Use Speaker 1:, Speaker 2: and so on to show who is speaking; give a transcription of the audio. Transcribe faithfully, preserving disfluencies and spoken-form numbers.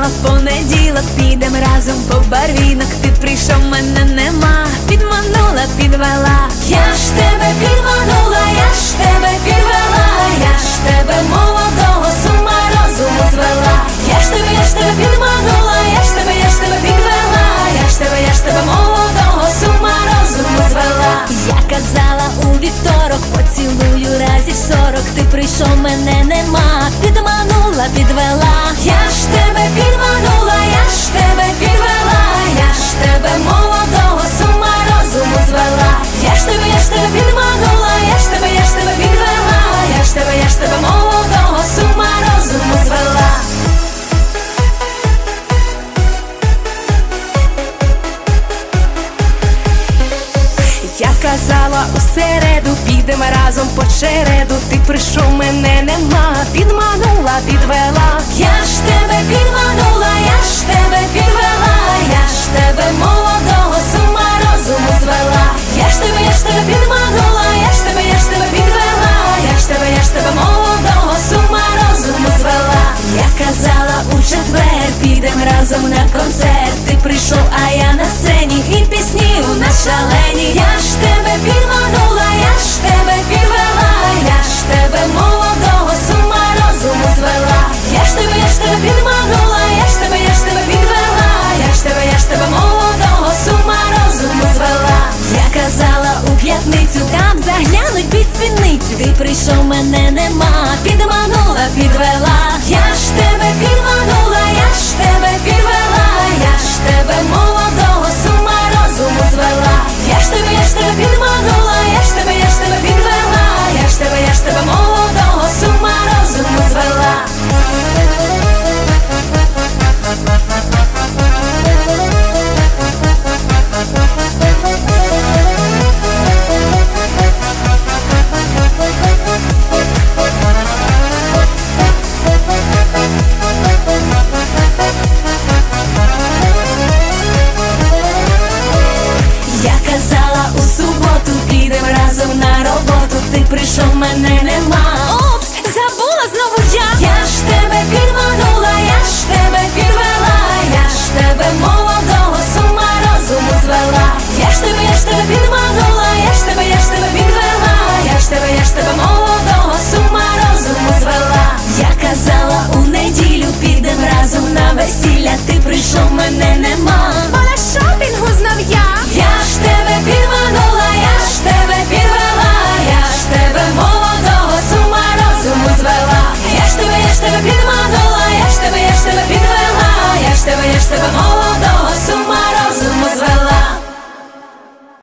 Speaker 1: казала, в понеділок підем разом по барвінок. Ти прийшов, мене нема, підманула, підвела. Я ж тебе підманула, я ж тебе підвела, я ж тебе молодого з ума розуму звела. Я ж тебе, я ж тебе підманула, я ж тебе, я ж тебе підвела, я ж тебе, я ж тебе молодого з ума розуму звела. Я казала у вівторок, поцілую разів сорок. Ти прийшов, мене нема, підманула, підвела. Я ж тебе підманула, я ж тебе підвела, я ж тебе молодого з ума розуму звела. Я ж тебе, я ж тебе підманула, я ж тебе, я ж тебе підвела, я ж тебе, я ж тебе молодого з ума розуму звела. Я казала, у середу підем разом по череду. Ти прийшов, мене нема, підманула, підвела. Я ж тебе підманула, я ж тебе підвела, я ж тебе молодого з ума розуму звела. Я ж тебе, я ж тебе підманула, я ж тебе, я ж тебе підвела, я ж тебе, я ж тебе молодого з ума розуму звела. Я казала, у четвер підем разом на концерт. Ти прийшов, а я на сцені, і пісні у нас шалені. Я ж тебе підманула, я ж тебе підвела, я ж тебе молодого з ума розуму звела. Я ж тебе, я ж тебе підманула, я ж тебе, я ж тебе підвела, я ж тебе, я ж тебе молодого з ума розуму звела. Я казала, у п'ятницю там заглянуть під спідницю. Ти прийшов, мене нема, підманула, підвела.